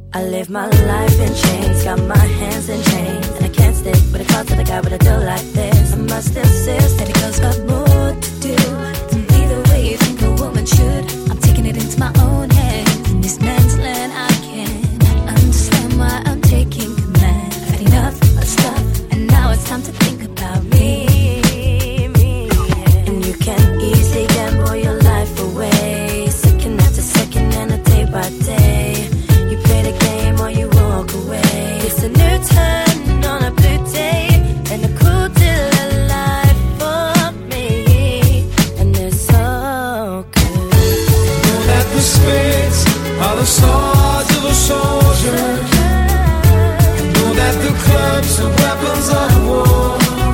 I live my life in chains, got my hands in chains, and I can't stick with a call to the guy with a deal like this. I must insist that a girl's got more to do than be the way you think a woman should. I'm taking it into my own hands. In this man's land, I can't understand why I'm taking command. I've had enough of stuff, and now it's time to think about me. And you can easily gamble your life away, second after second and a day by day. You play the game or you walk away. It's a new turn on a blue day, and a cool deal of life for me. And it's so good. Know that the spades are the swords of a soldier. Know that the clubs are weapons of war.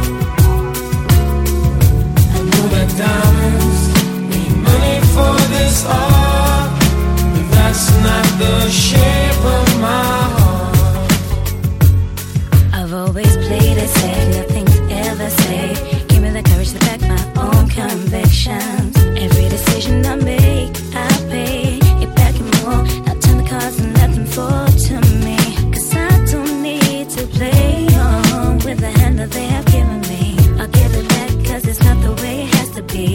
I know that diamonds need money for this art, but that's not the shape of my heart. I've always played it safe, nothing's ever safe. Give me the courage to back my own convictions. Every decision I make, I pay it back and more. I turn the cards and let them fall to me, 'cause I don't need to play on with the hand that they have given me. I'll give it back 'cause it's not the way it has to be.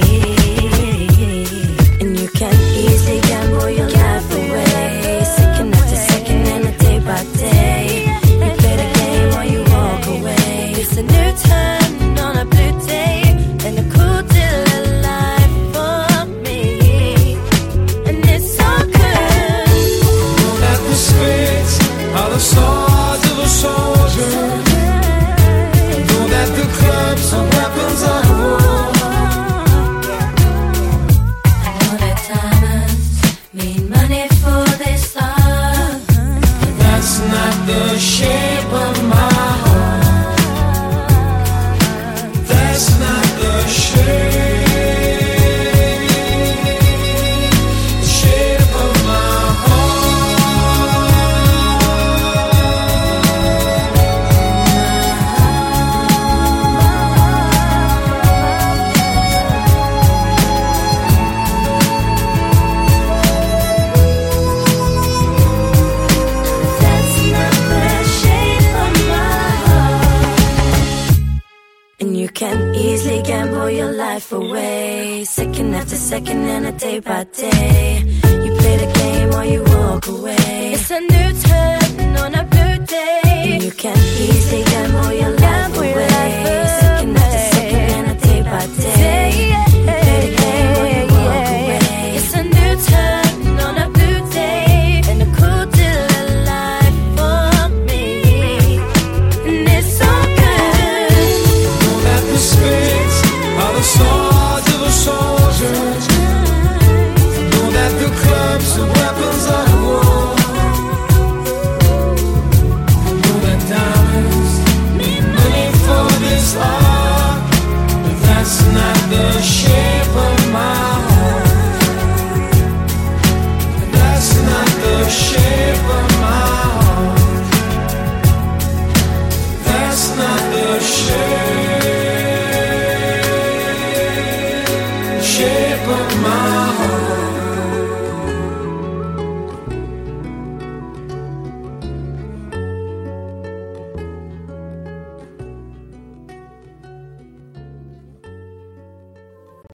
And you can easily gamble your life away, second after second and a day by day. You play the game or you walk away. It's a new turn on a blue day, and a cool deal of life for me. And it's so good. Know that the spades are the swords of a soldier. Know that the clubs are weapons of war. I know that diamonds mean money for this art, But that's not the shape of my heart. That's not the shape of my that's not the shape of my heart. And you can easily gamble your life away, second after second and a day by day. You play the game or you walk away. It's a new turn on a blue day. And you can easily gamble your